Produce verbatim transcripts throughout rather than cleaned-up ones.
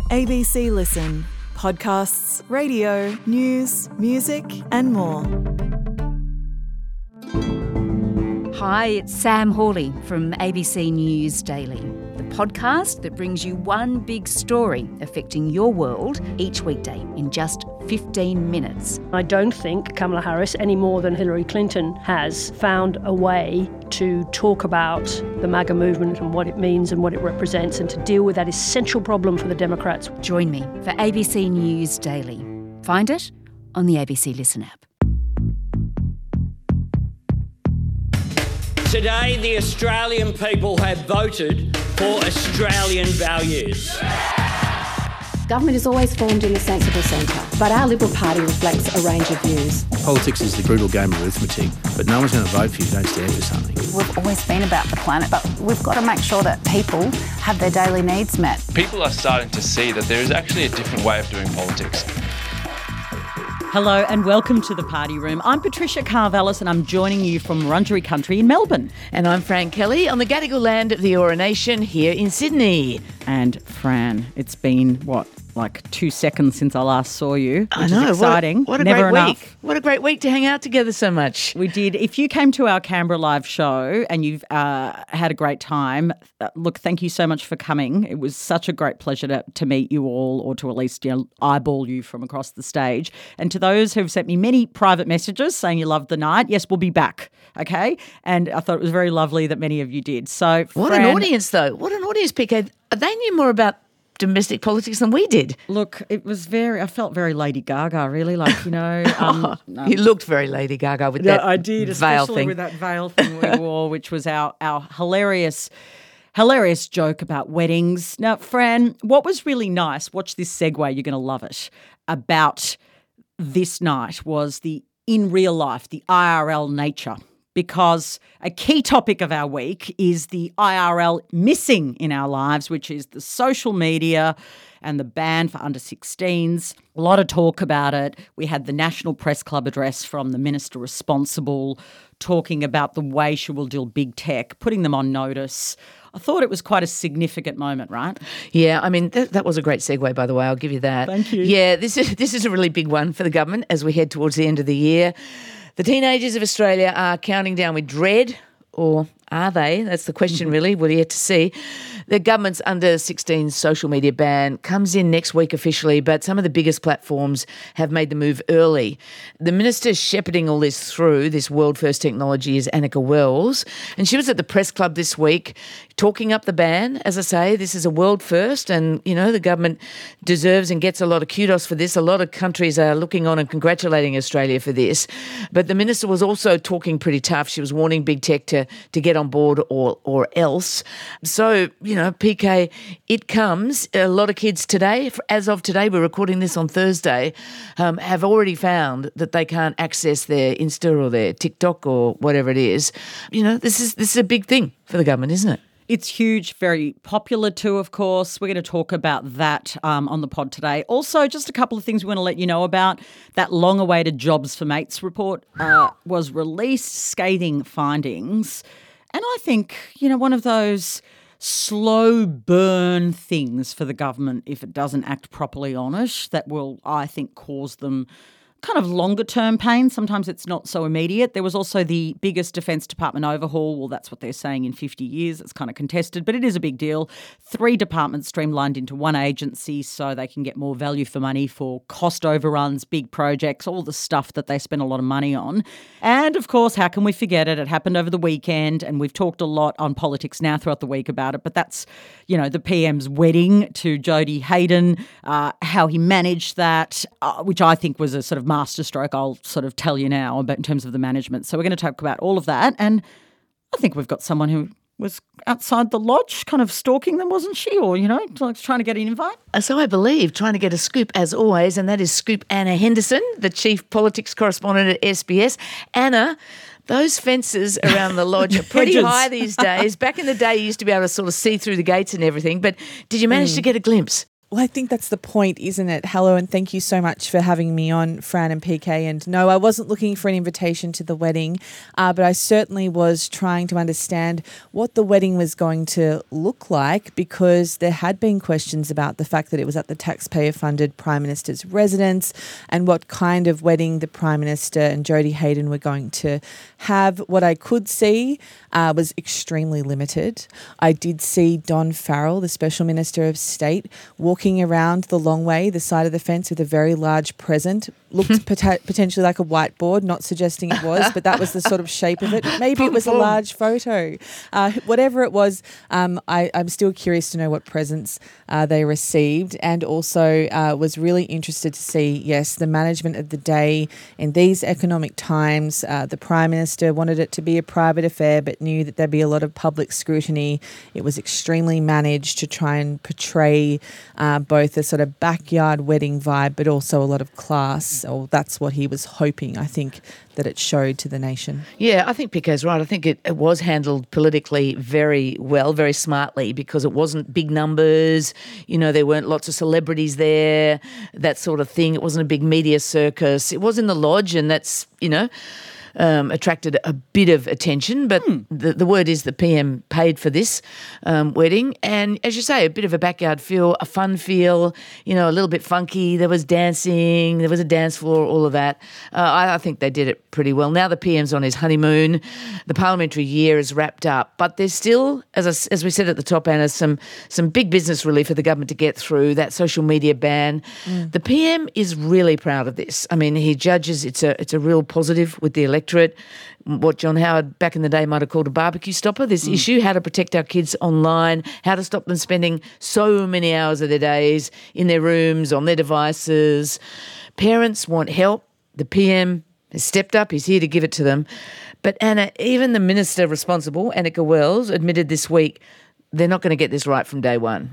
A B C Listen. Podcasts, radio, news, music and more. Hi, it's Sam Hawley from A B C News Daily, the podcast that brings you one big story affecting your world each weekday in just fifteen minutes. I don't think Kamala Harris, any more than Hillary Clinton, has found a way to talk about the MAGA movement and what it means and what it represents and to deal with that essential problem for the Democrats. Join me for A B C News Daily. Find it on the A B C Listen app. Today, the Australian people have voted for Australian values. Government is always formed in the sensible centre, but our Liberal Party reflects a range of views. Politics is the brutal game of arithmetic, but no one's going to vote for you who don't stand for something. We've always been about the planet, but we've got to make sure that people have their daily needs met. People are starting to see that there is actually a different way of doing politics. Hello and welcome to The Party Room. I'm Patricia Carvallis and I'm joining you from Wurundjeri Country in Melbourne. And I'm Fran Kelly on the Gadigal land of the Eora Nation here in Sydney. And Fran, it's been, what, like two seconds since I last saw you, which I know, is exciting. What a, what a Never great enough. week. What a great week to hang out together so much. We did. If you came to our Canberra live show and you've uh, had a great time, uh, look, thank you so much for coming. It was such a great pleasure to, to meet you all, or to at least, you know, eyeball you from across the stage. And to those who've sent me many private messages saying you loved the night, yes, we'll be back, okay? And I thought it was very lovely that many of you did. So, What Fran, an audience, though. What an audience, P K. They knew more about domestic politics than we did. Look, it was very, I felt very Lady Gaga, really, like, you know. Um, um, You looked very Lady Gaga with yeah, that I did, veil especially thing. with that veil thing we wore, which was our, our hilarious, hilarious joke about weddings. Now, Fran, what was really nice, watch this segue, you're going to love it, about this night was the in real life, the I R L nature. Because a key topic of our week is the I R L missing in our lives, which is the social media and the ban for under sixteens. A lot of talk about it. We had the National Press Club address from the minister responsible talking about the way she will deal big tech, putting them on notice. I thought it was quite a significant moment, right? Yeah, I mean, that, that was a great segue, by the way. I'll give you that. Thank you. Yeah, this is this is a really big one for the government as we head towards the end of the year. The teenagers of Australia are counting down with dread, or are they? That's the question, really. We're yet to see. The government's under sixteen social media ban comes in next week officially, but some of the biggest platforms have made the move early. The minister shepherding all this through, this world-first technology, is Annika Wells, and she was at the press club this week talking up the ban. As I say, this is a world first, and, you know, the government deserves and gets a lot of kudos for this. A lot of countries are looking on and congratulating Australia for this. But the minister was also talking pretty tough. She was warning big tech to, to get on board or, or else. So, you know, P K, it comes. A lot of kids today, as of today, we're recording this on Thursday, um, have already found that they can't access their Insta or their TikTok or whatever it is. You know, this is this is a big thing for the government, isn't it? It's huge, very popular too, of course. We're going to talk about that um, on the pod today. Also, just a couple of things we want to let you know about. That long-awaited Jobs for Mates report uh, was released, scathing findings. And I think, you know, one of those slow burn things for the government, if it doesn't act properly on it, that will, I think, cause them kind of longer term pain. Sometimes it's not so immediate. There was also the biggest Defence Department overhaul. Well, that's what they're saying in fifty years. It's kind of contested, but it is a big deal. Three departments streamlined into one agency so they can get more value for money for cost overruns, big projects, all the stuff that they spend a lot of money on. And of course, how can we forget it? It happened over the weekend, and we've talked a lot on Politics Now throughout the week about it, but that's, you know, the P M's wedding to Jodie Hayden, uh, how he managed that, uh, which I think was a sort of masterstroke, I'll sort of tell you now, but in terms of the management. So we're going to talk about all of that. And I think we've got someone who was outside the lodge kind of stalking them, wasn't she? Or, you know, like trying to get an invite? So I believe, trying to get a scoop as always, and that is Scoop Anna Henderson, the chief politics correspondent at S B S. Anna, those fences around the lodge are pretty Hedges. high these days. Back in the day, you used to be able to sort of see through the gates and everything, but did you manage mm. to get a glimpse? Well, I think that's the point, isn't it? Hello, and thank you so much for having me on, Fran and P K. And no, I wasn't looking for an invitation to the wedding, uh, but I certainly was trying to understand what the wedding was going to look like, because there had been questions about the fact that it was at the taxpayer-funded Prime Minister's residence and what kind of wedding the Prime Minister and Jodie Hayden were going to have. What I could see uh, was extremely limited. I did see Don Farrell, the Special Minister of State, walking around the long way, the side of the fence, with a very large present. Looked pot- potentially like a whiteboard, not suggesting it was, but that was the sort of shape of it. Maybe it was a large photo. Uh, whatever it was, um, I, I'm still curious to know what presents uh, they received, and also uh, was really interested to see, yes, the management of the day in these economic times. Uh, the Prime Minister wanted it to be a private affair, but knew that there'd be a lot of public scrutiny. It was extremely managed to try and portray uh, both a sort of backyard wedding vibe, but also a lot of class. Or that's what he was hoping, I think, that it showed to the nation. Yeah, I think Pico's right. I think it, it was handled politically very well, very smartly, because it wasn't big numbers. You know, there weren't lots of celebrities there, that sort of thing. It wasn't a big media circus. It was in the lodge, and that's, you know, Um, attracted a bit of attention, but hmm. the, the word is the P M paid for this um, wedding. And as you say, a bit of a backyard feel, a fun feel, you know, a little bit funky. There was dancing, there was a dance floor, all of that. Uh, I, I think they did it pretty well. Now the P M's on his honeymoon. The parliamentary year is wrapped up, but there's still, as I, as we said at the top, Anna, some, some big business relief for the government to get through, that social media ban. Mm. The P M is really proud of this. I mean, he judges it's a, it's a real positive with the electorate. What John Howard back in the day might have called a barbecue stopper, this mm. issue, how to protect our kids online, how to stop them spending so many hours of their days in their rooms, on their devices. Parents want help. The P M has stepped up. He's here to give it to them. But Anna, even the minister responsible, Annika Wells, admitted this week they're not going to get this right from day one.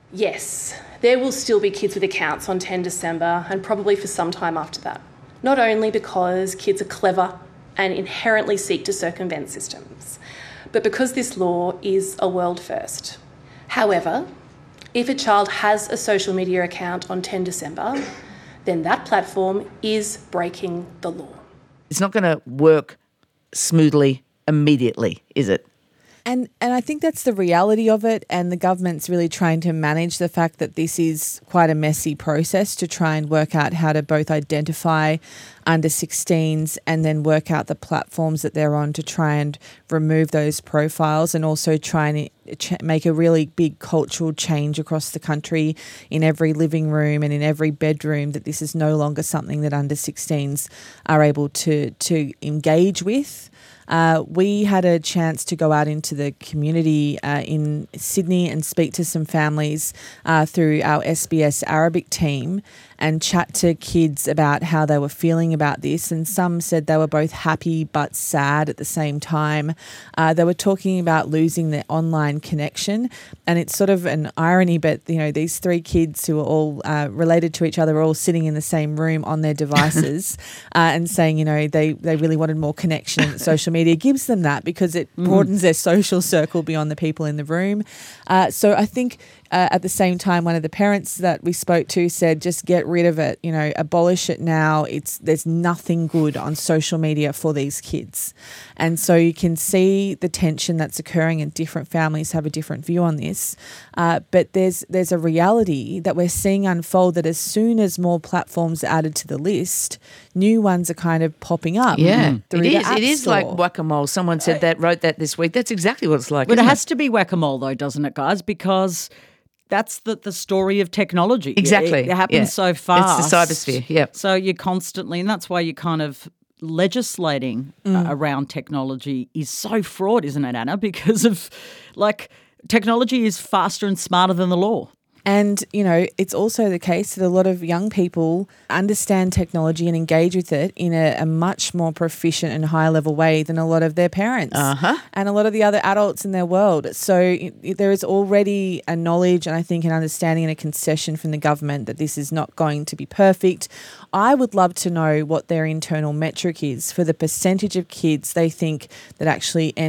Yes, there will still be kids with accounts on the tenth of December and probably for some time after that. Not only because kids are clever and inherently seek to circumvent systems, but because this law is a world first. However, if a child has a social media account on the tenth of December, then that platform is breaking the law. It's not going to work smoothly immediately, is it? And and I think that's the reality of it, and the government's really trying to manage the fact that this is quite a messy process to try and work out how to both identify under sixteens and then work out the platforms that they're on to try and remove those profiles, and also try and ch- make a really big cultural change across the country in every living room and in every bedroom, that this is no longer something that under sixteens are able to to engage with. Uh, we had a chance to go out into the community uh, in Sydney and speak to some families uh, through our S B S Arabic team and chat to kids about how they were feeling about this. And some said they were both happy but sad at the same time. Uh, they were talking about losing their online connection. And it's sort of an irony, but, you know, these three kids who are all uh, related to each other are all sitting in the same room on their devices uh, and saying, you know, they, they really wanted more connection. And social media gives them that because it broadens mm. their social circle beyond the people in the room. Uh, so I think Uh, at the same time, one of the parents that we spoke to said, just get rid of it, you know, abolish it now. It's there's nothing good on social media for these kids. And so you can see the tension that's occurring, and different families have a different view on this. Uh, but there's there's a reality that we're seeing unfold, that as soon as more platforms are added to the list, new ones are kind of popping up. Yeah, through it the is. App It is Store. like whack-a-mole. Someone said that, wrote that this week. That's exactly what it's like. But it isn't has to be whack-a-mole though, doesn't it, guys? Because that's the, the story of technology. Exactly. It, it happens yeah. so fast. It's the cybersphere, yeah. So you're constantly, and that's why you're kind of legislating Mm. uh, around technology is so fraught, isn't it, Anna? Because of, like, technology is faster and smarter than the law. And, you know, it's also the case that a lot of young people understand technology and engage with it in a, a much more proficient and high level way than a lot of their parents uh-huh. and a lot of the other adults in their world. So it, it, there is already a knowledge and I think an understanding and a concession from the government that this is not going to be perfect. I would love to know what their internal metric is for the percentage of kids they think that actually end up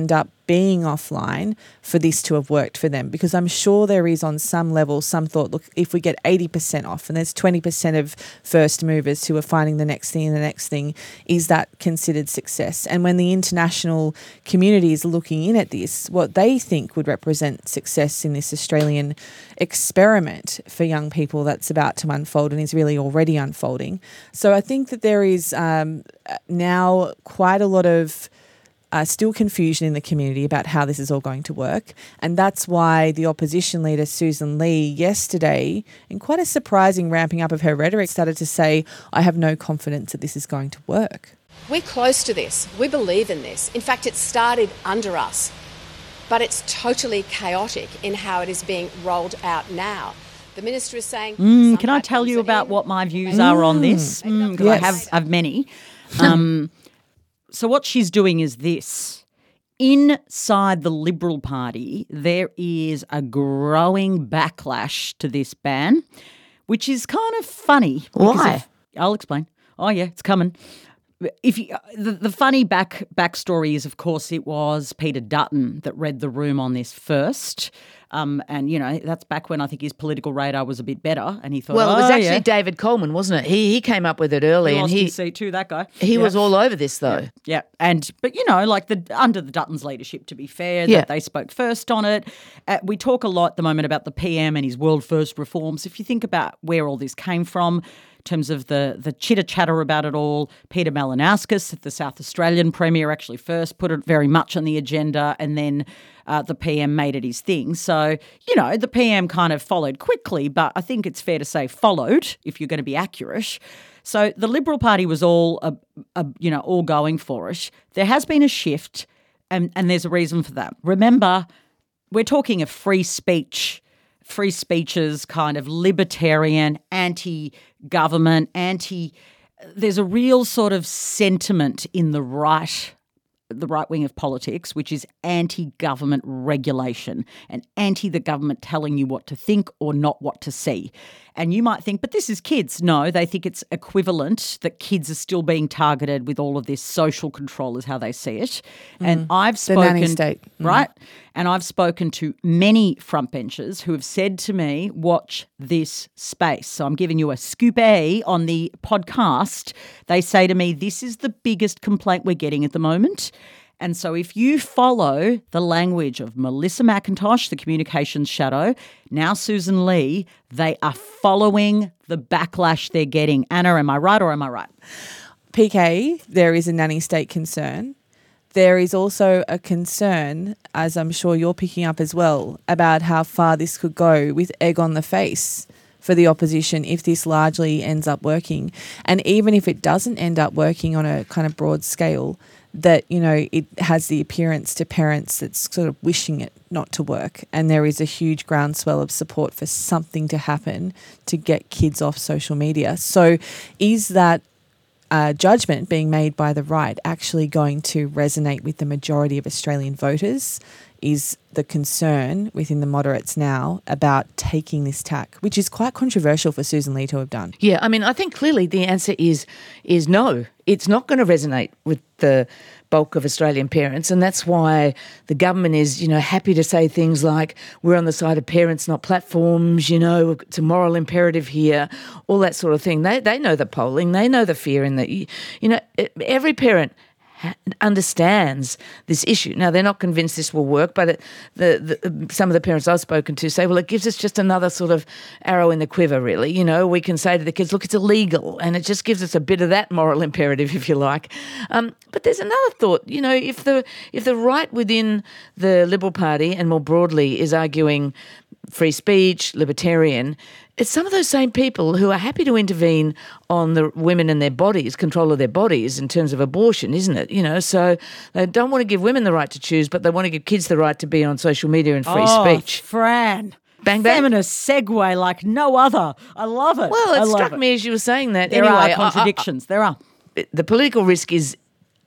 being offline for this to have worked for them, because I'm sure there is on some level some thought, look, if we get eighty percent off and there's twenty percent of first movers who are finding the next thing and the next thing, is that considered success? And when the international community is looking in at this, what they think would represent success in this Australian experiment for young people that's about to unfold and is really already unfolding. So I think that there is um, now quite a lot of Uh, still confusion in the community about how this is all going to work. And that's why the opposition leader, Susan Lee, yesterday, in quite a surprising ramping up of her rhetoric, started to say, I have no confidence that this is going to work. We're close to this. We believe in this. In fact, it started under us, but it's totally chaotic in how it is being rolled out now. The minister is saying... Mm, can I tell you about what my views are on this? Because mm, yes. I have, I have many. Um So what she's doing is this. Inside the Liberal Party, there is a growing backlash to this ban, which is kind of funny. Why? Of, I'll explain. Oh, yeah, it's coming. If you, the, the funny back backstory is, of course, it was Peter Dutton that read the room on this first. Um, and, you know, that's back when I think his political radar was a bit better. And he thought, well, oh, it was actually yeah. David Coleman, wasn't it? He he came up with it early. He and lost he his seat too, that guy. He yeah. was all over this, though. Yeah. yeah. And, but, you know, like the under the Dutton's leadership, to be fair, yeah. that they spoke first on it. Uh, we talk a lot at the moment about the P M and his world first reforms. If you think about where all this came from, in terms of the the chitter-chatter about it all, Peter Malinauskas, the South Australian Premier, actually first put it very much on the agenda, and then uh, the P M made it his thing. So, you know, the P M kind of followed quickly, but I think it's fair to say followed, if you're going to be accurate. So the Liberal Party was all, uh, uh, you know, all going for it. There has been a shift, and, and there's a reason for that. Remember, we're talking a free speech free speeches, kind of libertarian, anti-government, anti... There's a real sort of sentiment in the right, the right wing of politics, which is anti-government regulation and anti the government telling you what to think or not what to see. And you might think, but this is kids. No, they think it's equivalent, that kids are still being targeted with all of this social control is how they see it. Mm. And I've spoken... The nanny state. Mm. Right? And I've spoken to many frontbenchers who have said to me, watch this space. So I'm giving you a scoop A on the podcast. They say to me, this is the biggest complaint we're getting at the moment. And so if you follow the language of Melissa McIntosh, the communications shadow, now Susan Lee, they are following the backlash they're getting. Anna, am I right or am I right? P K, there is a nanny state concern. There is also a concern, as I'm sure you're picking up as well, about how far this could go with egg on the face for the opposition if this largely ends up working. And even if it doesn't end up working on a kind of broad scale, that, you know, it has the appearance to parents that's sort of wishing it not to work. And there is a huge groundswell of support for something to happen to get kids off social media. So is that uh, judgment being made by the right actually going to resonate with the majority of Australian voters? Is the concern within the moderates now about taking this tack, which is quite controversial for Susan Lee to have done. Yeah, I mean, I think clearly the answer is is no. It's not going to resonate with the bulk of Australian parents, and that's why the government is, you know, happy to say things like, we're on the side of parents, not platforms, you know, it's a moral imperative here, all that sort of thing. They they know the polling, they know the fear in that, you know, every parent understands this issue. Now, they're not convinced this will work, but it, the, the some of the parents I've spoken to say, well, it gives us just another sort of arrow in the quiver, really. You know, we can say to the kids, look, it's illegal, and it just gives us a bit of that moral imperative, if you like. Um, but there's another thought, you know, if the if the right within the Liberal Party and more broadly is arguing free speech, libertarian, it's some of those same people who are happy to intervene on the women and their bodies, control of their bodies in terms of abortion, isn't it? You know, so they don't want to give women the right to choose, but they want to give kids the right to be on social media and free oh, speech. Fran. Bang, bang. Feminist segue like no other. I love it. Well, it I love struck it. me as you were saying that. There anyway, are contradictions. I, I, there are. The political risk is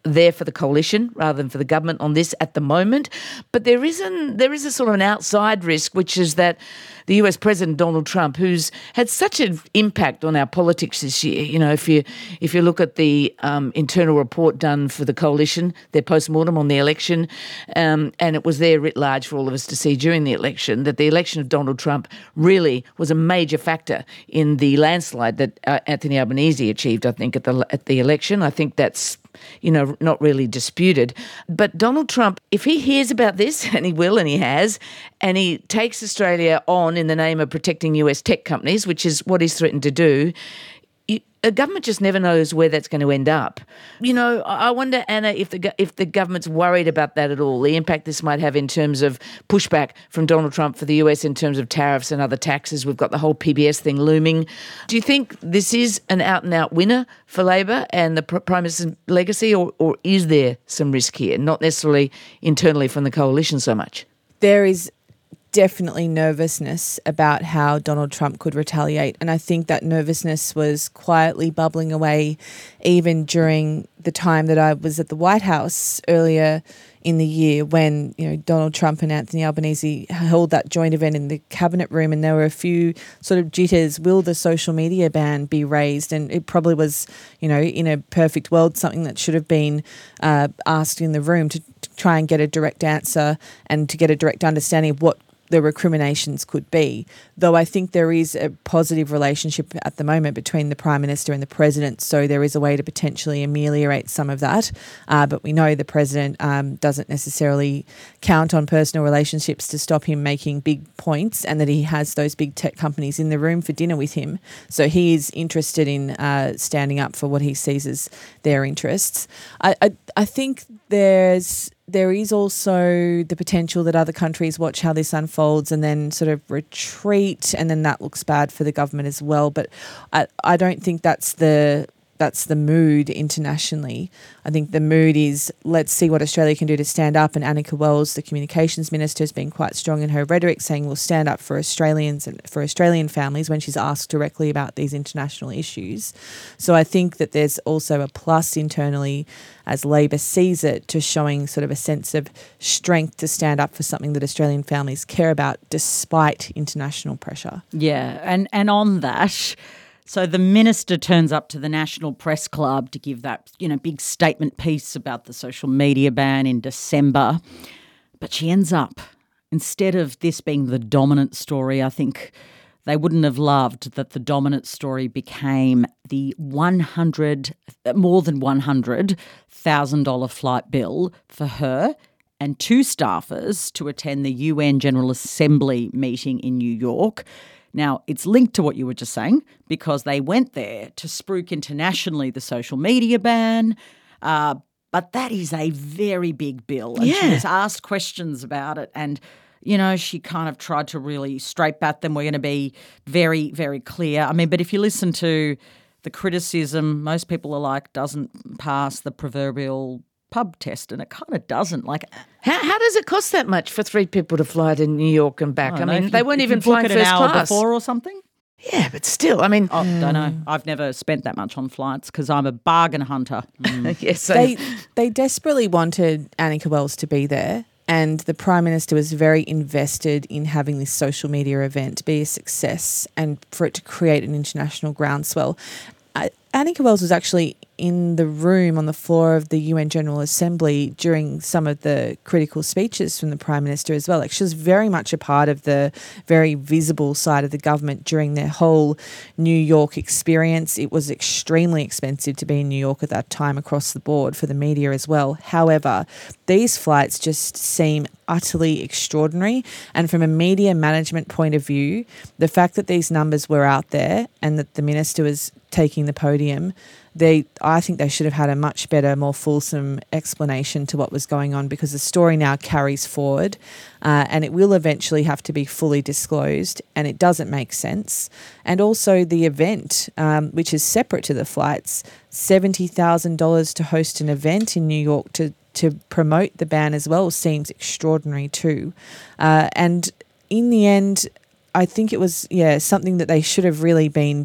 there for the coalition rather than for the government on this at the moment. But there is an, there is a sort of an outside risk, which is that the U S President Donald Trump, who's had such an impact on our politics this year, you know, if you if you look at the um, internal report done for the coalition, their post-mortem on the election, um, and it was there writ large for all of us to see during the election, that the election of Donald Trump really was a major factor in the landslide that uh, Anthony Albanese achieved, I think, at the at the election. I think that's, you know, not really disputed. But Donald Trump, if he hears about this, and he will and he has, and he takes Australia on in the name of protecting U S tech companies, which is what he's threatened to do, you, a government just never knows where that's going to end up. You know, I wonder, Anna, if the if the government's worried about that at all, the impact this might have in terms of pushback from Donald Trump for the U S in terms of tariffs and other taxes. We've got the whole P B S thing looming. Do you think this is an out-and-out winner for Labor and the Prime Minister's legacy, or, or is there some risk here, not necessarily internally from the coalition so much? There is definitely nervousness about how Donald Trump could retaliate. And I think that nervousness was quietly bubbling away even during the time that I was at the White House earlier in the year when, you know, Donald Trump and Anthony Albanese held that joint event in the cabinet room, and there were a few sort of jitters. Will the social media ban be raised? And it probably was, you know, in a perfect world, something that should have been uh, asked in the room to, to try and get a direct answer and to get a direct understanding of what the recriminations could be. Though I think there is a positive relationship at the moment between the Prime Minister and the President, so there is a way to potentially ameliorate some of that. Uh, but we know the President um, doesn't necessarily count on personal relationships to stop him making big points, and that he has those big tech companies in the room for dinner with him. So he is interested in uh, standing up for what he sees as their interests. I, I, I think there's there is also the potential that other countries watch how this unfolds and then sort of retreat, and then that looks bad for the government as well. But I, I don't think that's the that's the mood internationally. I think the mood is, let's see what Australia can do to stand up. And Annika Wells, the communications minister, has been quite strong in her rhetoric, saying we'll stand up for Australians and for Australian families when she's asked directly about these international issues. So I think that there's also a plus internally, as Labor sees it, to showing sort of a sense of strength to stand up for something that Australian families care about despite international pressure. Yeah, and, and on that, so the minister turns up to the National Press Club to give that, you know, big statement piece about the social media ban in December. But she ends up, instead of this being the dominant story, I think they wouldn't have loved that the dominant story became the one hundred, more than one hundred thousand dollars flight bill for her and two staffers to attend the U N General Assembly meeting in New York. Now, it's linked to what you were just saying, because they went there to spruik internationally the social media ban, uh, but that is a very big bill. And yeah. she was asked questions about it, and, you know, she kind of tried to really straight bat them. We're going to be very, very clear. I mean, but if you listen to the criticism, most people are like, doesn't pass the proverbial pub test, and it kind of doesn't. Like, how, how does it cost that much for three people to fly to New York and back? I, I mean, you, they weren't even flying first class. Book it an hour before or something? Yeah, but still, I mean... I oh, don't know. I've never spent that much on flights because I'm a bargain hunter. Mm. yes, so. They, they desperately wanted Annika Wells to be there, and the Prime Minister was very invested in having this social media event be a success and for it to create an international groundswell. Uh, Annika Wells was actually in the room on the floor of the U N General Assembly during some of the critical speeches from the Prime Minister as well. Like, she was very much a part of the very visible side of the government during their whole New York experience. It was extremely expensive to be in New York at that time across the board for the media as well. However, these flights just seem utterly extraordinary. And from a media management point of view, the fact that these numbers were out there and that the Minister was taking the podium, they, I think they should have had a much better, more fulsome explanation to what was going on, because the story now carries forward uh, and it will eventually have to be fully disclosed, and it doesn't make sense. And also the event, um, which is separate to the flights, seventy thousand dollars to host an event in New York to, to promote the ban as well seems extraordinary too. Uh, and in the end, I think it was, yeah, something that they should have really been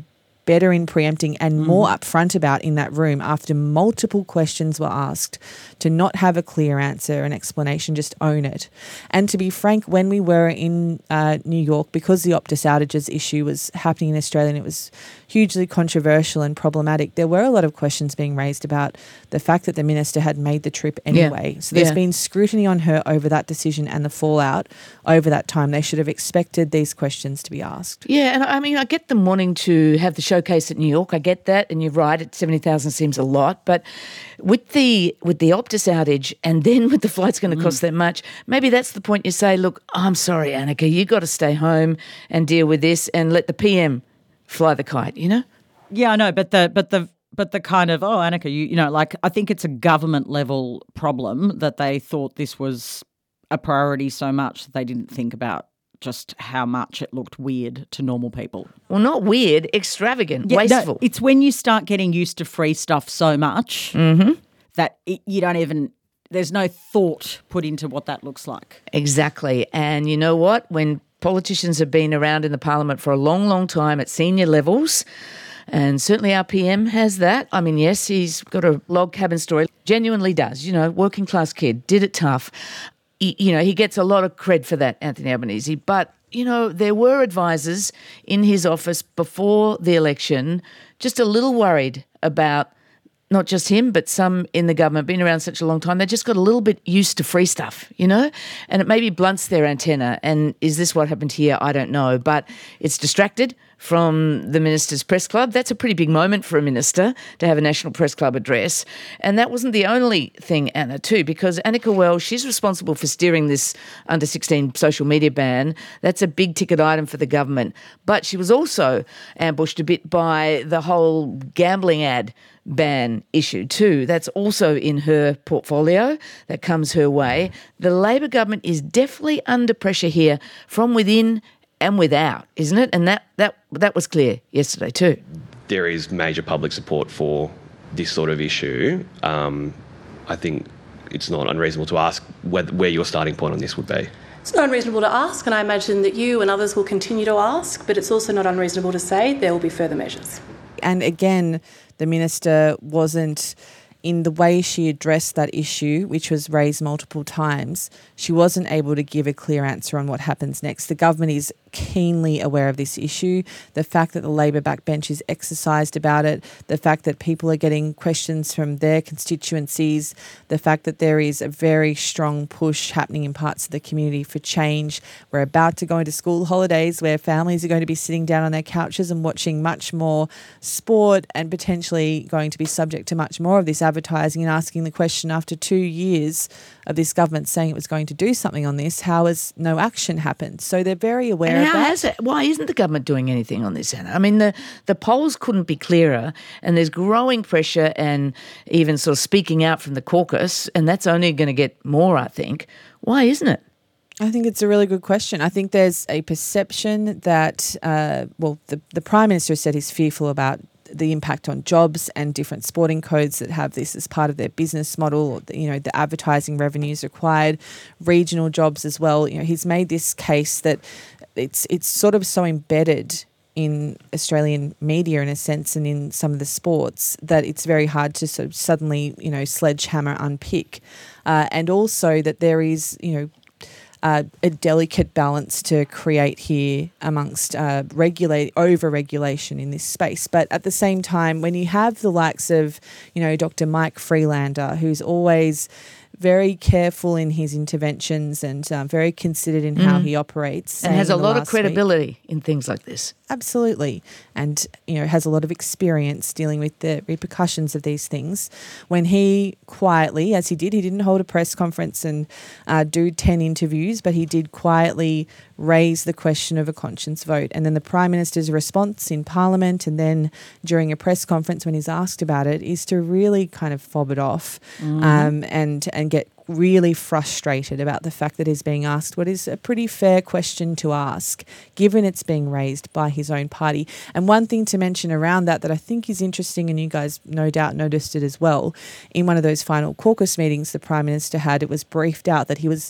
better in preempting and mm. more upfront about in that room after multiple questions were asked, to not have a clear answer, an explanation, just own it. And to be frank, when we were in uh, New York, because the Optus outages issue was happening in Australia and it was hugely controversial and problematic, there were a lot of questions being raised about the fact that the minister had made the trip anyway. Yeah. So there's yeah. been scrutiny on her over that decision and the fallout over that time. They should have expected these questions to be asked. Yeah, and I mean, I get them wanting to have the showcase at New York. I get that, and you're right, at seventy thousand seems a lot. But with the with the Optus outage and then with the flight's going to mm. cost that much, maybe that's the point you say, look, I'm sorry, Annika, you got to stay home and deal with this and let the P M fly the kite, you know? Yeah, I know, but the but the but the kind of, oh, Annika, you you know, like I think it's a government level problem that they thought this was a priority so much that they didn't think about just how much it looked weird to normal people. Well, not weird, extravagant, yeah, wasteful. No, it's when you start getting used to free stuff so much mm-hmm. that it, you don't even, there's no thought put into what that looks like. Exactly. And you know what? When politicians have been around in the parliament for a long, long time at senior levels, and certainly our P M has that. I mean, yes, he's got a log cabin story. Genuinely does, you know, working class kid, did it tough. He, you know, he gets a lot of cred for that, Anthony Albanese. But, you know, there were advisors in his office before the election just a little worried about not just him, but some in the government, been around such a long time, they just got a little bit used to free stuff, you know, and it maybe blunts their antenna. And is this what happened here? I don't know, but it's distracted from the minister's press club. That's a pretty big moment for a minister to have a National Press Club address. And that wasn't the only thing, Anna, too, because Annika Wells, she's responsible for steering this under sixteen social media ban. That's a big ticket item for the government. But she was also ambushed a bit by the whole gambling ad ban issue too. That's also in her portfolio. That comes her way. The Labor government is definitely under pressure here from within and without, isn't it? And that that that was clear yesterday too. There is major public support for this sort of issue. Um, I think it's not unreasonable to ask where, where your starting point on this would be. It's not unreasonable to ask, and I imagine that you and others will continue to ask, but it's also not unreasonable to say there will be further measures. And again, the minister wasn't, in the way she addressed that issue, which was raised multiple times, she wasn't able to give a clear answer on what happens next. The government is keenly aware of this issue. The fact that the Labor backbench is exercised about it, the fact that people are getting questions from their constituencies, the fact that there is a very strong push happening in parts of the community for change. We're about to go into school holidays where families are going to be sitting down on their couches and watching much more sport and potentially going to be subject to much more of this advertising, and asking the question, after two years of this government saying it was going to do something on this, how has no action happened? So they're very aware and of how that. Has it, why isn't the government doing anything on this, Anna? I mean, the, the polls couldn't be clearer, and there's growing pressure and even sort of speaking out from the caucus, and that's only going to get more, I think. Why isn't it? I think it's a really good question. I think there's a perception that, uh, well, the, the Prime Minister said he's fearful about the impact on jobs and different sporting codes that have this as part of their business model, you know, the advertising revenues required, regional jobs as well. You know, he's made this case that it's it's sort of so embedded in Australian media in a sense, and in some of the sports, that it's very hard to sort of suddenly, you know, sledgehammer unpick. Uh, and also that there is, you know, Uh, a delicate balance to create here amongst uh, regulate over-regulation in this space. But at the same time, when you have the likes of, you know, Doctor Mike Freelander, who's always very careful in his interventions and uh, very considered in mm. how he operates. And has a lot of credibility week, in things like this. Absolutely. And, you know, has a lot of experience dealing with the repercussions of these things. When he quietly, as he did, he didn't hold a press conference and uh, do ten interviews, but he did quietly raise the question of a conscience vote. And then the Prime Minister's response in Parliament, and then during a press conference when he's asked about it, is to really kind of fob it off mm-hmm. um, and and get really frustrated about the fact that he's being asked what is a pretty fair question to ask, given it's being raised by his own party. And one thing to mention around that that I think is interesting, and you guys no doubt noticed it as well, in one of those final caucus meetings the Prime Minister had, it was briefed out that he was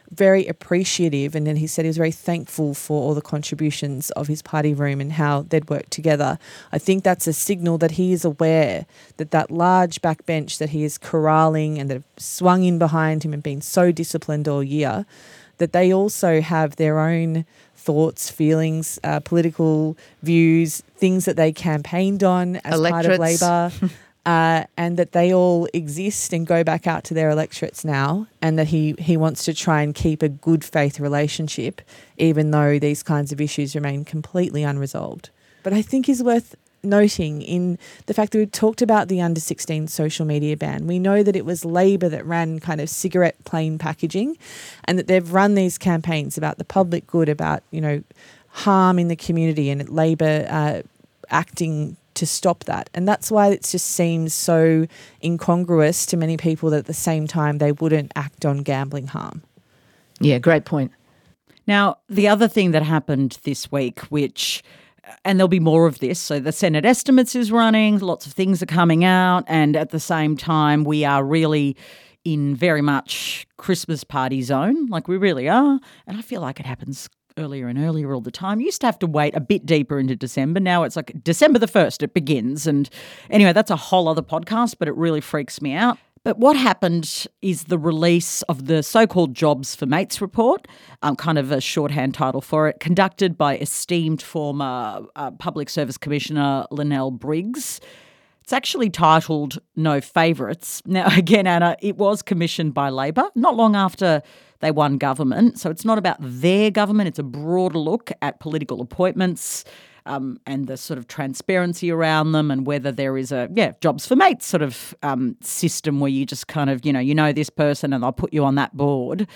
very appreciative, and then he said he was very thankful for all the contributions of his party room and how they'd worked together. I think that's a signal that he is aware that that large backbench that he is corralling and that have swung in behind him and been so disciplined all year, that they also have their own thoughts, feelings, uh, political views, things that they campaigned on as part of Labor. Uh, and that they all exist and go back out to their electorates now, and that he, he wants to try and keep a good faith relationship, even though these kinds of issues remain completely unresolved. But I think is worth noting in the fact that we talked about the under sixteen social media ban. We know that it was Labor that ran kind of cigarette plain packaging, and that they've run these campaigns about the public good, about, you know, harm in the community, and Labor uh, acting to stop that. And that's why it just seems so incongruous to many people that at the same time they wouldn't act on gambling harm. Yeah, great point. Now, the other thing that happened this week, which, and there'll be more of this, so the Senate estimates is running, lots of things are coming out, and at the same time we are really in very much Christmas party zone, like we really are, and I feel like it happens earlier and earlier all the time. You used to have to wait a bit deeper into December. Now it's like December the first it begins. And anyway, that's a whole other podcast, but it really freaks me out. But what happened is the release of the so-called Jobs for Mates report, um, kind of a shorthand title for it, conducted by esteemed former uh, Public Service Commissioner Linnell Briggs. It's actually titled No Favourites. Now, again, Anna, it was commissioned by Labor not long after they won government. So it's not about their government. It's a broader look at political appointments um, and the sort of transparency around them, and whether there is a, yeah, Jobs for Mates sort of um, system where you just kind of, you know, you know this person and they'll put you on that board.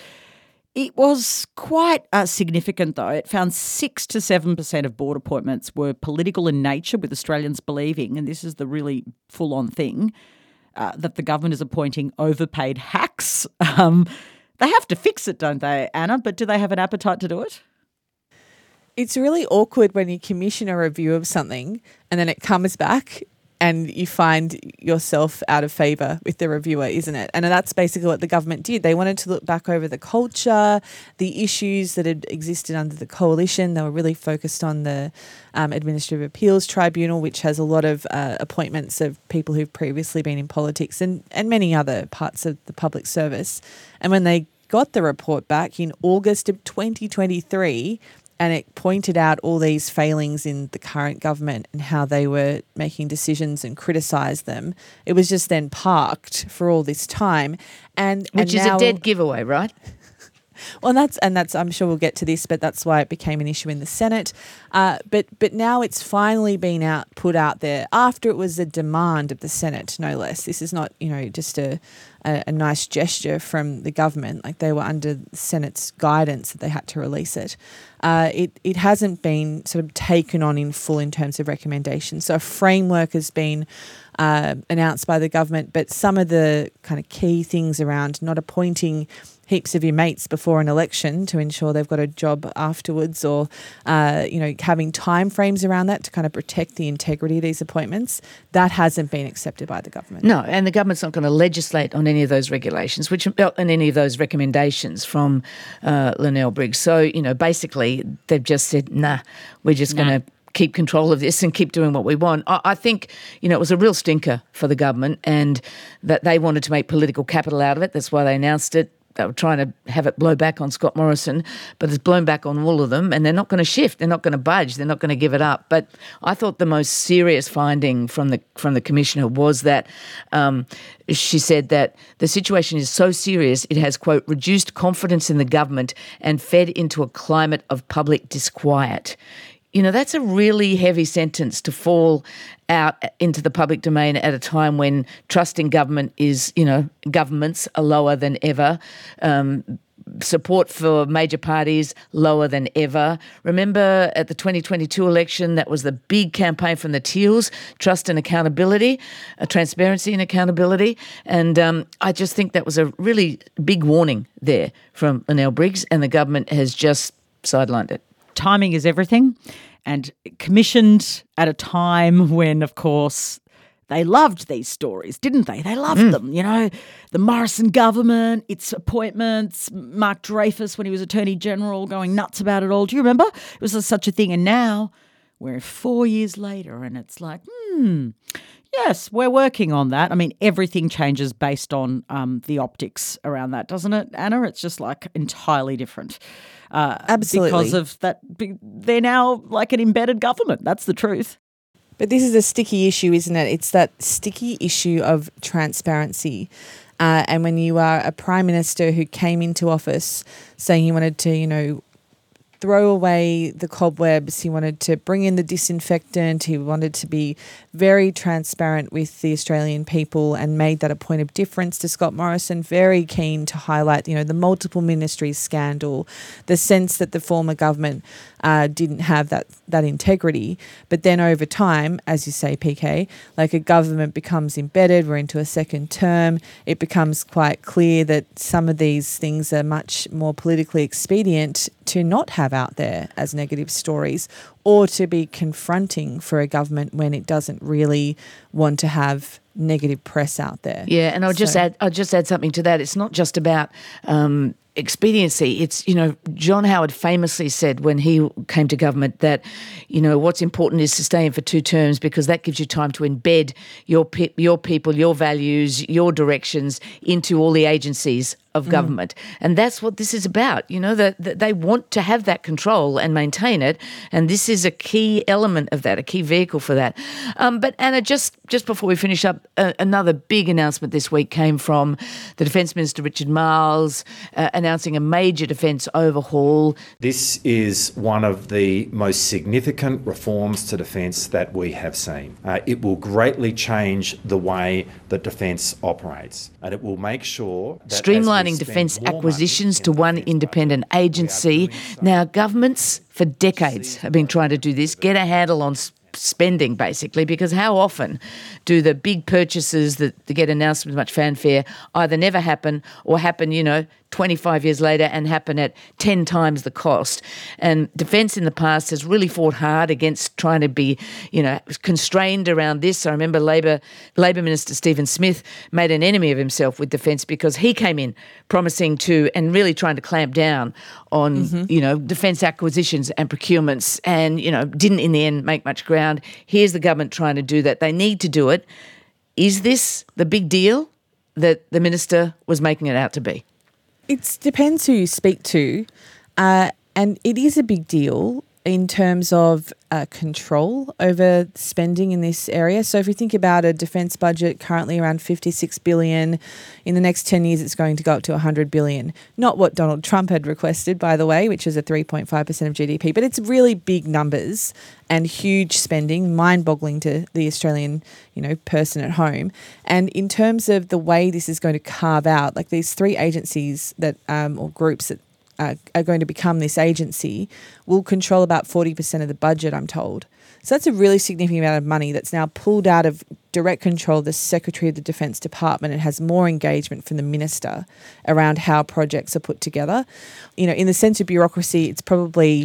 It was quite uh, significant, though. It found six to seven percent of board appointments were political in nature, with Australians believing, and this is the really full-on thing, uh, that the government is appointing overpaid hacks. Um, they have to fix it, don't they, Anna? But do they have an appetite to do it? It's really awkward when you commission a review of something and then it comes back and you find yourself out of favour with the reviewer, isn't it? And that's basically what the government did. They wanted to look back over the culture, the issues that had existed under the coalition. They were really focused on the um, Administrative Appeals Tribunal, which has a lot of uh, appointments of people who've previously been in politics, and, and many other parts of the public service. And when they got the report back in August of twenty twenty-three, and it pointed out all these failings in the current government and how they were making decisions and criticised them, it was just then parked for all this time. And Which and is now, a dead giveaway, right? Well, that's and that's I'm sure we'll get to this, but that's why it became an issue in the Senate. Uh, but but now it's finally been out put out there after it was a demand of the Senate, no less. This is not, you know, just a, a, a nice gesture from the government. Like, they were under the Senate's guidance that they had to release it. Uh, it it hasn't been sort of taken on in full in terms of recommendations. So a framework has been uh, announced by the government, but some of the kind of key things around not appointing heaps of your mates before an election to ensure they've got a job afterwards, or uh, you know, having timeframes around that to kind of protect the integrity of these appointments, that hasn't been accepted by the government. No, and the government's not going to legislate on any of those regulations, which and any of those recommendations from uh, Linnell Briggs. So, you know, basically they've just said, nah, we're just nah. going to keep control of this and keep doing what we want. I, I think, you know, it was a real stinker for the government, and that they wanted to make political capital out of it. That's why they announced it. They were trying to have it blow back on Scott Morrison, but it's blown back on all of them, and they're not going to shift. They're not going to budge. They're not going to give it up. But I thought the most serious finding from the from the Commissioner was that um, she said that the situation is so serious it has, quote, reduced confidence in the government and fed into a climate of public disquiet. You know, that's a really heavy sentence to fall out into the public domain at a time when trust in government is, you know, governments are lower than ever. Um, support for major parties lower than ever. Remember at the twenty twenty-two election, that was the big campaign from the Teals, trust and accountability, uh, transparency and accountability. And um, I just think that was a really big warning there from Linnell Briggs, and the government has just sidelined it. Timing is everything, and commissioned at a time when, of course, they loved these stories, didn't they? They loved Mm. them, you know, the Morrison government, its appointments, Mark Dreyfus when he was Attorney General going nuts about it all. Do you remember? It was such a thing. And now we're four years later and it's like, hmm, yes, we're working on that. I mean, everything changes based on um, the optics around that, doesn't it, Anna? It's just like entirely different. Uh, Absolutely. Because of that, they're now like an embedded government. That's the truth. But this is a sticky issue, isn't it? It's that sticky issue of transparency. Uh, and when you are a prime minister who came into office saying he wanted to, you know, throw away the cobwebs, he wanted to bring in the disinfectant, he wanted to be very transparent with the Australian people and made that a point of difference to Scott Morrison, very keen to highlight, you know, the multiple ministries scandal, the sense that the former government uh, didn't have that, that integrity. But then over time, as you say, P K, like a government becomes embedded, we're into a second term, it becomes quite clear that some of these things are much more politically expedient to not have out there as negative stories, or to be confronting for a government when it doesn't really want to have negative press out there. Yeah, and I'll just So- add I'll just add something to that. It's not just about um, expediency. It's, you know, John Howard famously said when he came to government that, you know, what's important is to stay in for two terms because that gives you time to embed your pe- your people, your values, your directions into all the agencies of Mm. government. And that's what this is about. You know, that, that they want to have that control and maintain it. And this is a key element of that, a key vehicle for that. Um, but Anna, just, just before we finish up, uh, another big announcement this week came from the Defence Minister, Richard Marles, uh, announcing a major defence overhaul. This is one of the most significant reforms to defence that we have seen. Uh, it will greatly change the way that defence operates, and it will make sure that Streamlining defence acquisitions to one independent agency. Now, governments for decades have been trying to do this, get a handle on s- spending, basically, because how often do the big purchases that get announced with much fanfare either never happen or happen, you know, twenty-five years later and happen at ten times the cost? And defence in the past has really fought hard against trying to be, you know, constrained around this. I remember Labor Labor Minister Stephen Smith made an enemy of himself with defence because he came in promising to and really trying to clamp down on, Mhm. you know, defence acquisitions and procurements and, you know, didn't in the end make much ground. Here's the government trying to do that. They need to do it. Is this the big deal that the minister was making it out to be? It depends who you speak to, uh, and it is a big deal in terms of uh, control over spending in this area. So if you think about a defence budget currently around fifty-six billion dollars, in the next ten years it's going to go up to one hundred billion dollars. Not what Donald Trump had requested, by the way, which is a three point five percent of G D P, but it's really big numbers and huge spending, mind-boggling to the Australian, you know, person at home. And in terms of the way this is going to carve out, like these three agencies that um, or groups that Uh, are going to become this agency will control about forty percent of the budget, I'm told. So that's a really significant amount of money that's now pulled out of direct control of the Secretary of the Defence Department and has more engagement from the Minister around how projects are put together. You know, in the sense of bureaucracy, it's probably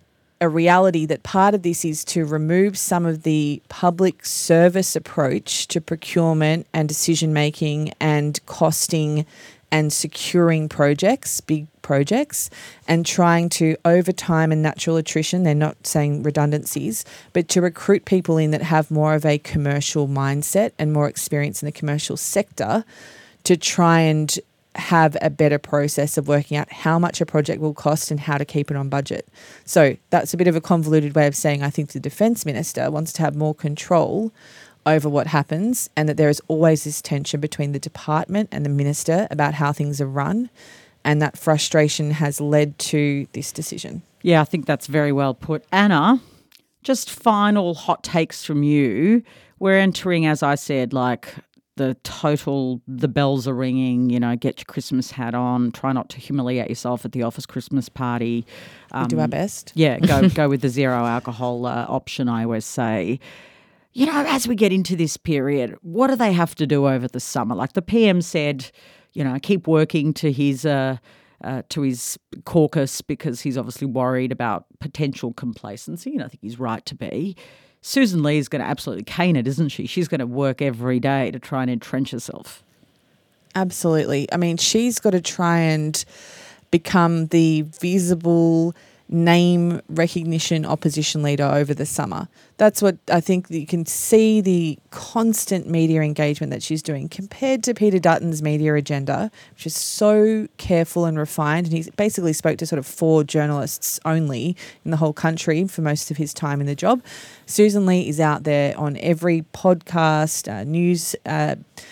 a reality that part of this is to remove some of the public service approach to procurement and decision making and costing and securing projects, big projects, and trying to, over time and natural attrition, they're not saying redundancies, but to recruit people in that have more of a commercial mindset and more experience in the commercial sector to try and have a better process of working out how much a project will cost and how to keep it on budget. So that's a bit of a convoluted way of saying I think the Defence Minister wants to have more control over what happens, and that there is always this tension between the department and the minister about how things are run, and that frustration has led to this decision. Yeah, I think that's very well put. Anna, just final hot takes from you. We're entering, as I said, like the total, the bells are ringing, you know, get your Christmas hat on, try not to humiliate yourself at the office Christmas party. Um, we do our best. Yeah, go, go with the zero alcohol uh, option, I always say. You know, as we get into this period, what do they have to do over the summer? Like the P M said, you know, keep working to his uh, uh, to his caucus because he's obviously worried about potential complacency, and I think he's right to be. Susan Lee is going to absolutely cane it, isn't she? She's going to work every day to try and entrench herself. Absolutely. I mean, she's got to try and become the visible name recognition opposition leader over the summer. That's what I think you can see, the constant media engagement that she's doing compared to Peter Dutton's media agenda, which is so careful and refined. And he basically spoke to sort of four journalists only in the whole country for most of his time in the job. Susan Lee is out there on every podcast, uh, news uh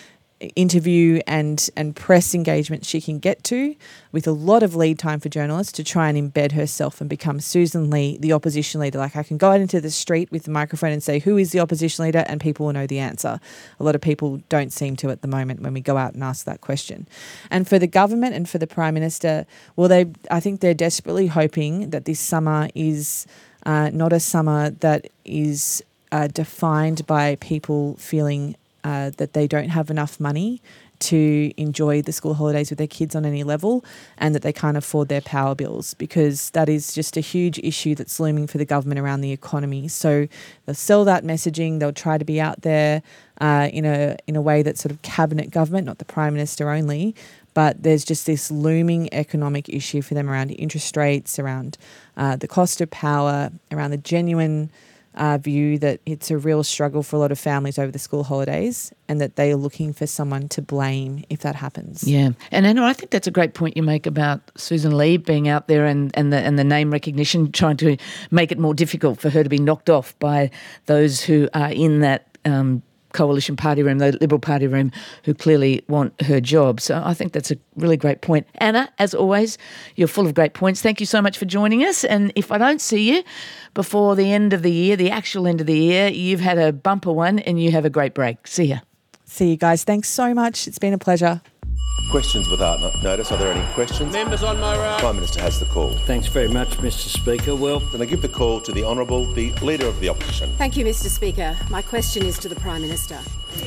interview and and press engagement she can get to, with a lot of lead time for journalists to try and embed herself and become Susan Lee, the opposition leader. Like, I can go out into the street with the microphone and say, who is the opposition leader? And people will know the answer. A lot of people don't seem to at the moment when we go out and ask that question. And for the government and for the Prime Minister, well, they I think they're desperately hoping that this summer is uh, not a summer that is uh, defined by people feeling Uh, that they don't have enough money to enjoy the school holidays with their kids on any level, and that they can't afford their power bills, because that is just a huge issue that's looming for the government around the economy. So they'll sell that messaging. They'll try to be out there uh, in a in a way that's sort of cabinet government, not the Prime Minister only. But there's just this looming economic issue for them around interest rates, around uh, the cost of power, around the genuine Uh, view that it's a real struggle for a lot of families over the school holidays, and that they are looking for someone to blame if that happens. Yeah. And Anna, I think that's a great point you make about Susan Lee being out there and, and, the, and the name recognition, trying to make it more difficult for her to be knocked off by those who are in that um, coalition party room, the Liberal Party room, who clearly want her job. So I think that's a really great point. Anna, as always, you're full of great points. Thank you so much for joining us. And if I don't see you before the end of the year, the actual end of the year, you've had a bumper one and you have a great break. See ya. See you guys. Thanks so much. It's been a pleasure. Questions without notice. Are there any questions? Members on my right. Prime Minister has the call. Thanks very much, Mister Speaker. Well, then I give the call to the Honourable, the Leader of the Opposition. Thank you, Mister Speaker. My question is to the Prime Minister.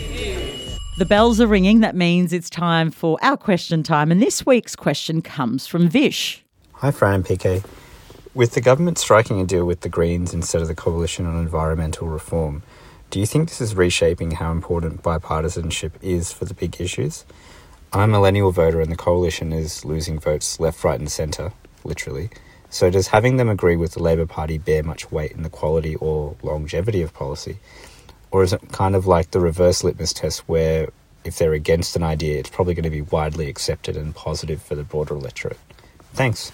The bells are ringing. That means it's time for our question time. And this week's question comes from Vish. Hi, Fran and P K. With the government striking a deal with the Greens instead of the Coalition on Environmental Reform, do you think this is reshaping how important bipartisanship is for the big issues? I'm a millennial voter and the Coalition is losing votes left, right and centre, literally. So does having them agree with the Labor Party bear much weight in the quality or longevity of policy? Or is it kind of like the reverse litmus test where if they're against an idea, it's probably going to be widely accepted and positive for the broader electorate? Thanks.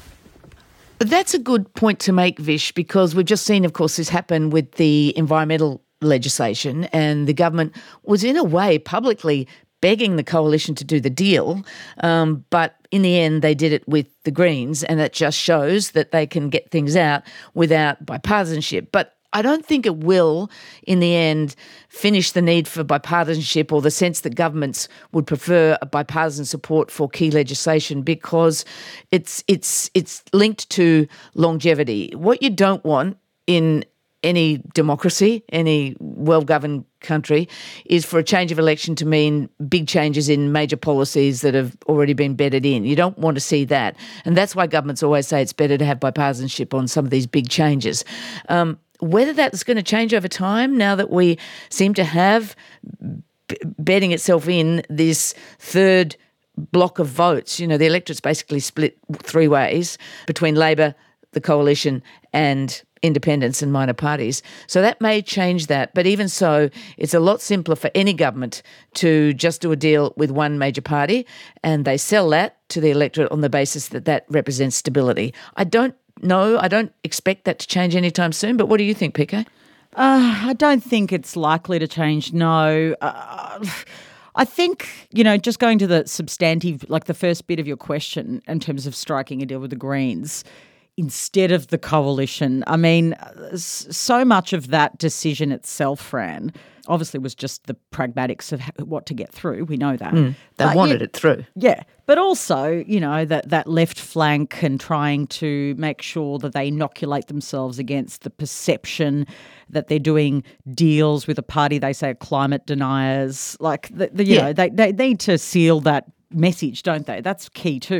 That's a good point to make, Vish, because we've just seen, of course, this happen with the environmental legislation, and the government was in a way publicly begging the Coalition to do the deal, um, but in the end they did it with the Greens, and that just shows that they can get things out without bipartisanship. But I don't think it will, in the end, finish the need for bipartisanship or the sense that governments would prefer a bipartisan support for key legislation, because it's it's it's linked to longevity. What you don't want in any democracy, any well-governed country, is for a change of election to mean big changes in major policies that have already been bedded in. You don't want to see that. And that's why governments always say it's better to have bipartisanship on some of these big changes. Um, whether that's going to change over time, now that we seem to have b- bedding itself in this third block of votes, you know, the electorate's basically split three ways between Labor, the Coalition and independents and minor parties. So that may change that. But even so, it's a lot simpler for any government to just do a deal with one major party, and they sell that to the electorate on the basis that that represents stability. I don't know, I don't expect that to change anytime soon, but what do you think, P K? Uh, I don't think it's likely to change, no. Uh, I think, you know, just going to the substantive, like the first bit of your question in terms of striking a deal with the Greens instead of the Coalition, I mean, so much of that decision itself, Fran, obviously was just the pragmatics of what to get through. We know that. Mm, they but wanted yeah, it through. Yeah. But also, you know, that, that left flank and trying to make sure that they inoculate themselves against the perception that they're doing deals with a party they say are climate deniers. Like, the, the, you yeah. know, they, they need to seal that message, don't they? That's key too.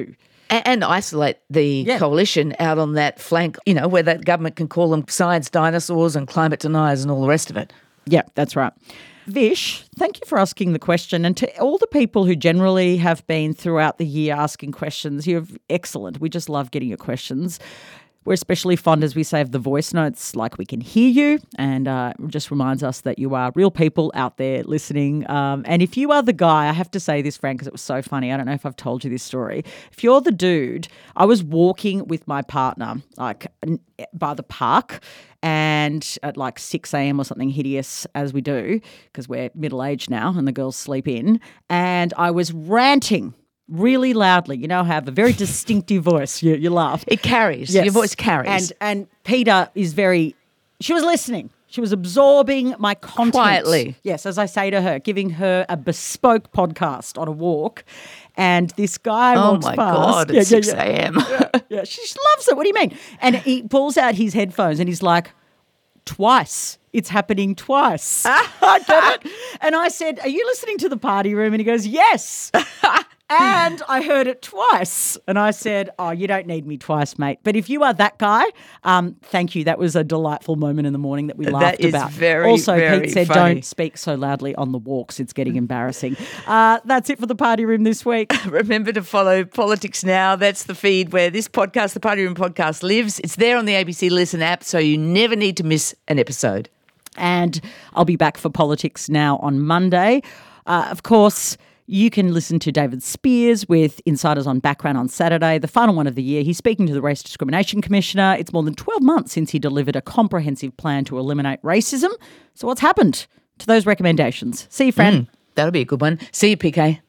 And, and isolate the Yeah. coalition out on that flank, you know, where that government can call them science dinosaurs and climate deniers and all the rest of it. Yeah, that's right. Vish, thank you for asking the question. And to all the people who generally have been throughout the year asking questions, you're excellent. We just love getting your questions. We're especially fond, as we say, of the voice notes, like we can hear you, and uh, it just reminds us that you are real people out there listening. Um, and if you are the guy, I have to say this, Frank, because it was so funny. I don't know if I've told you this story. If you're the dude, I was walking with my partner, like n- by the park, and at like six a.m. or something hideous, as we do, because we're middle-aged now and the girls sleep in, and I was ranting really loudly. You know, I have a very distinctive voice. You, you laugh. It carries. Yes. Your voice carries. And and Peter is very, she was listening. She was absorbing my content. Quietly. Yes, as I say to her, giving her a bespoke podcast on a walk. And this guy Oh walks my past. God, Yeah, it's yeah, six a.m. Yeah, yeah, she just loves it. What do you mean? And he pulls out his headphones and he's like, twice. It's happening twice. I get it. And I said, are you listening to the party room? And he goes, yes. And I heard it twice. And I said, oh, you don't need me twice, mate. But if you are that guy, um, thank you. That was a delightful moment in the morning that we laughed That is about. very, also, very Pete said, funny. don't speak so loudly on the walks. It's getting embarrassing. Uh, that's it for the party room this week. Remember to follow Politics Now. That's the feed where this podcast, the Party Room podcast, lives. It's there on the A B C Listen app, so you never need to miss an episode. And I'll be back for Politics Now on Monday. Uh, of course, you can listen to David Spears with Insiders on Background on Saturday, the final one of the year. He's speaking to the Race Discrimination Commissioner. It's more than twelve months since he delivered a comprehensive plan to eliminate racism. So what's happened to those recommendations? See you, friend. Mm, that'll be a good one. See you, P K.